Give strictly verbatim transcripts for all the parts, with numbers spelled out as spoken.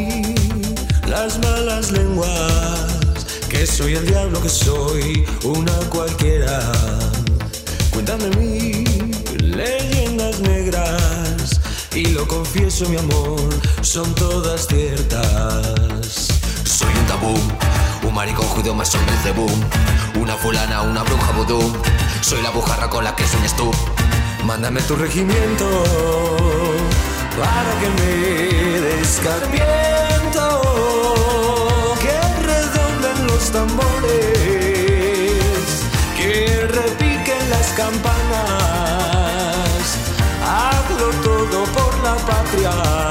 mí las malas lenguas, que soy el diablo, que soy una cualquiera. Cuéntame mí leyendas negras y lo confieso, mi amor, son todas ciertas. Soy un tabú, un maricón judío más hombre de boom, una fulana, una bruja vudú. Soy la bujarra con la que sueñas tú. Mándame tu regimiento para que me descarmiento, que redonden los tambores, que repiquen las campanas. Hazlo todo por la patria,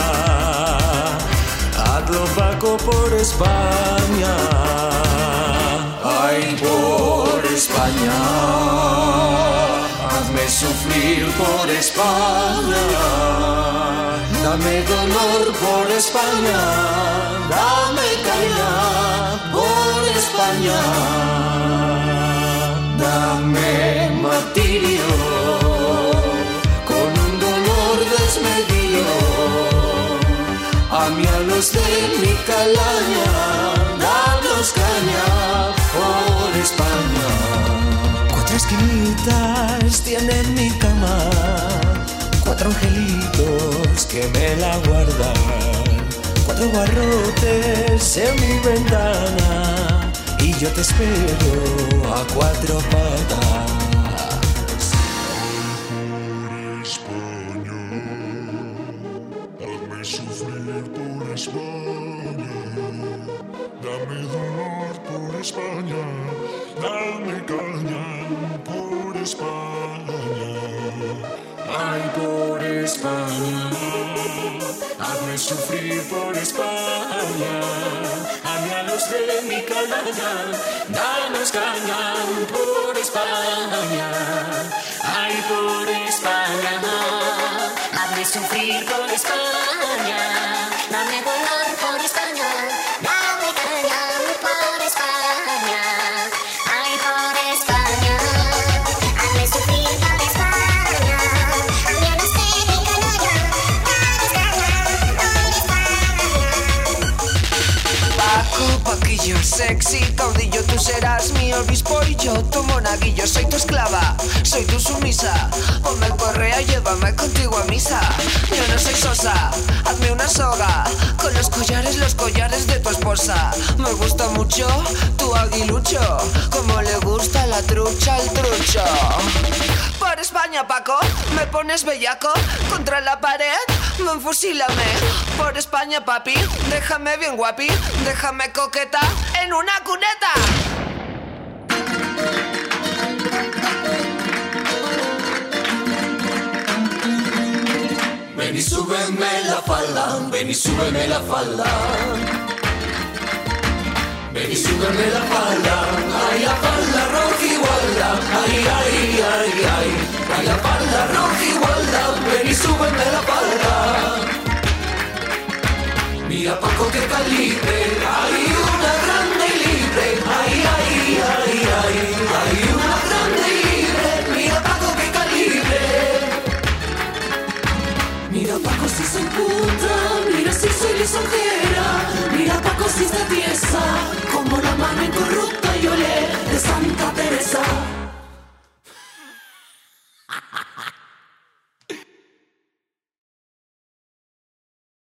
hazlo Paco por España. Ay, por España, hazme sufrir por España. Dame dolor por España, dame caña por España. Dame martirio con un dolor desmedido. A mí a los de mi calaña, danos caña por España. Cuatro esquinitas tiene mi cama, cuatro angelitos que me la guardan, cuatro barrotes en mi ventana y yo te espero a cuatro patas. Hazme sufrir por España, dame dolor por España, dame caña por España. Ay, por España, hazme sufrir por España. A mí a los de mi calaña, danos caña por España. Ay, por España, hazme sufrir por España. Dame dolor por España, dame caña por España. Ay, por España, hazme sufrir por España. A mí a los de mi calaña, danos caña por España. Paco, Paquillo, sexy, caudillo, tú serás mi obispo y yo tu monaguillo. Soy tu esclava, soy tu sumisa. Ponme el correa, llévame contigo a misa. Yo no soy sosa, hazme una soga con los collares, los collares de tu esposa. Me gusta mucho tu aguilucho, como le gusta la trucha al trucho. Por España, Paco, me pones bellaco contra la pared, me enfusílame. Por España, papi, déjame bien guapi, déjame coqueta en una cuneta. Ven y súbeme la falda, ven y súbeme la falda. Ven y súbeme la falda, ay, la falda roja igualda, ay, ay, ay, ay, ay, la falda roja igualda, ven y súbeme la falda. Mira Paco que calibre, ay,